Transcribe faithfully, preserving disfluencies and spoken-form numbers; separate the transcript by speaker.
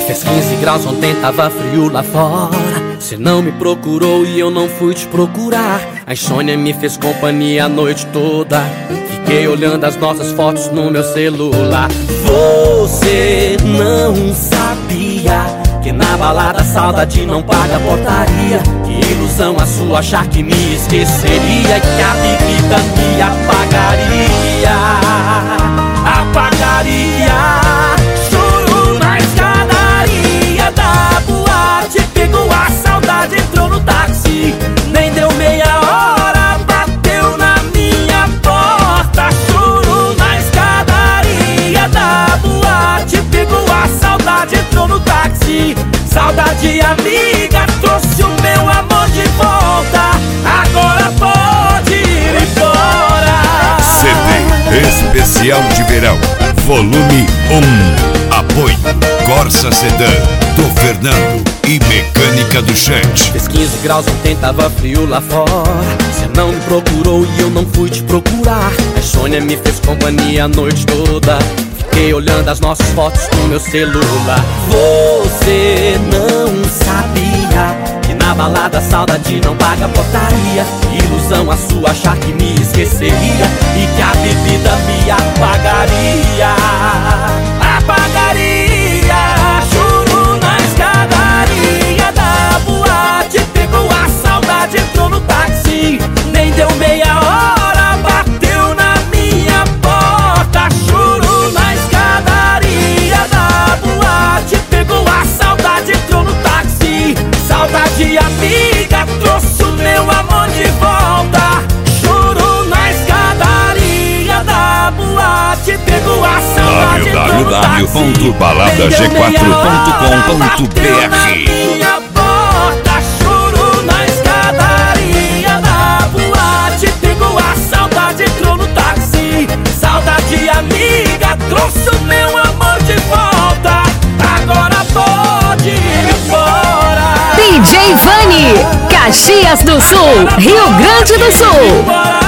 Speaker 1: Fez quinze graus ontem, tava frio lá fora. Cê não me procurou e eu não fui te procurar. A insônia me fez companhia a noite toda. Fiquei olhando as nossas fotos no meu celular. Você não sabia que na balada a saudade não paga portaria. Que ilusão a sua achar que me esqueceria. Que a bebida me apagaria. Apagaria. Choro na escadaria da boate. Pegou a saudade, entrou no táxi. Nem deu meia hora, bateu na minha porta. Choro na escadaria da boate. Pegou a saudade, entrou no táxi. Saudade amiga, trouxe o meu amor de volta. Agora pode ir embora.
Speaker 2: C D especial de verão, volume um. Apoio Corsa Sedan do Fernando e Mecânica do Chat.
Speaker 1: Fez quinze graus ontem, tava frio lá fora. Cê não me procurou e eu não fui te procurar. A insônia me fez companhia a noite toda. Fiquei olhando as nossas fotos no meu celular. Você não sabia que na balada a saudade não paga portaria. Ilusão a sua achar que me esqueceria. E que a bebida me apagaria. Apagaria. Choro na escadaria da boate. Pegou a saudade, entrou no táxi. Nem deu meia hora, bateu na minha porta. Choro na escadaria da boate. Pegou a saudade, entrou no táxi. Saudade amiga, trouxe o meu amor de volta. Choro na escadaria da boate. Pegou a saudade,
Speaker 2: w w w ponto balada g quatro ponto com ponto b r.
Speaker 1: Choro na escadaria da boate. Pegou a saudade, entrou no táxi. Saudade amiga, trouxe o meu amor de volta. Agora pode ir embora.
Speaker 3: D J Vani, Caxias do Sul, Rio Grande do Sul.